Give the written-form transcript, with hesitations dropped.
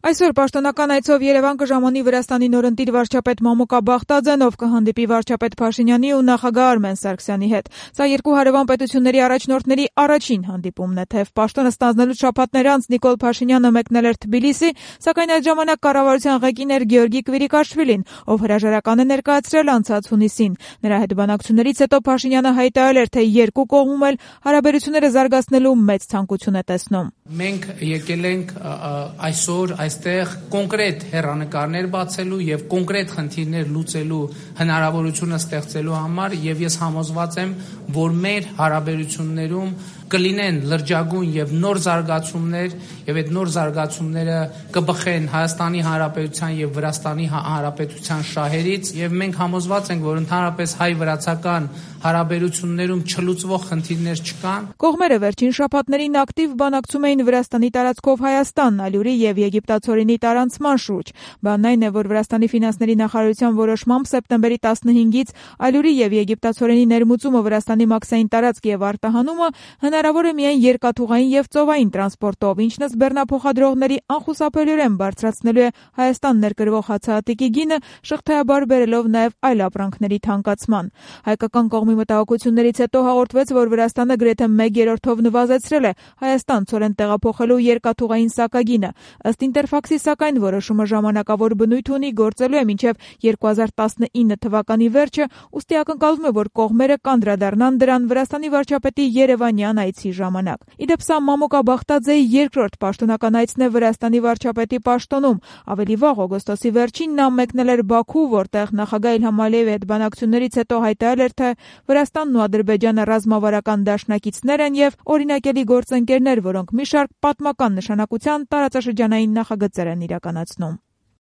Այսօր պաշտոնական այցով Երևան կժամանի Վրաստանի նորընտիր վարչապետ Մամուկա Բախտաձեն, ով կհանդիպի վարչապետ Փաշինյանի ու նախագահ Արմեն Սարգսյանի հետ։ Սա երկու հարևան պետությունների առաջնորդների առաջին հանդիպումն է, թեև պաշտոնը ստանձնելուց շաբաթներ անց Նիկոլ Փաշինյանը մեկնել էր Թբիլիսի, սակայն այդ ժամանակ կառավարության ղեկին էր Գեորգի Կվիրիկաշվիլին, ով հրաժարական է ներկայացրել անցած հունիսին։ Նրա հետ բանակցություններից հետո Փաշինյանը հայտարարել էր, թե երկու կողմում էլ հարաբերությունները զարգացնելու մեծ ցանկություն է տեսնում։ Մենք եկել ենք այսօր այստեղ կոնկրետ հեռանկարներ բացելու եւ կոնկրետ խնդիրներ լուծելու հնարավորությունը ստեղծելու համար եւ ես համոզված եմ, որ մեր հարաբերություններում կլինեն լրջագույն եւ նոր զարգացումներ եւ այդ նոր զարգացումները կբխեն Հայաստանի Հանրապետության եւ Վրաստանի Հանրապետության շահերից եւ մենք համոզված ենք, որ ընդհանրապես հայ-վրացական հարաբերություններում չլուծվող խնդիրներ չկան։ Կողմերը վերջին շաբաթներին ակտիվ բանակցում էին Վրաստանի տարածքով Հայաստան, ալյուրի եւ եգիպտացորենի տարանցման շուրջ։ Բանն այն է, որ Վրաստանի ֆինանսների նախարարության որոշմամբ սեպտեմբերի 15-ից ալյուրի եւ եգիպտացորենի ներմուծումը Վրաստանի մաքսային տարածք եւ արտահանումը հնարավոր է միայն երկաթուղային եւ ծովային տրանսպորտով, ինչն ըստ բեռնափոխադրողների անխուսափելիորեն բարձրացնելու է Հայաստան ներկրվող հացահատիկի գինը, շղթայաբար բերելով նաեւ այլ ապրանքների թանկացման։ Հայկական կողմի մտահոգություններից հետո հաղորդվեց, որ Վրաստանը գրեթե 1/3-ով նվազեցրել է Հայաստան ցորեն տեղափոխելու երկաթուղային սակագինը։ Ըստ Ինտերֆաքսի, սակայն որոշումը ժամանակավոր բնույթ ունի, գործելու է մինչև 2019 թվականի վերջը, ուստի ակնկալվում է, որ կողմերը կանդրադառնան դրան Վրաստանի վարչապետի երևանյան այցի ժամանակ։ Իդեպ սա Մամուկա Բախտաձեի երկրորդ պաշտոնական այցն է Վրաստանի վարչապետի պաշտոնում։ Ավելի վաղ օգոստոսի վերջին նա մեկնել էր Բաքու, որտեղ նախագահ Իլհամ Ալիևի հետ բանակցություններից հետո հայտարարել էր, թե Վրաստանն ու Ադրբեջանը ռազմավարական դաշնակիցներ են եւ օրինակելի գործընկերներ, որոնք մի շարք պատմական նշանակության տարածաշրջանային նախագծեր են իրականացնում։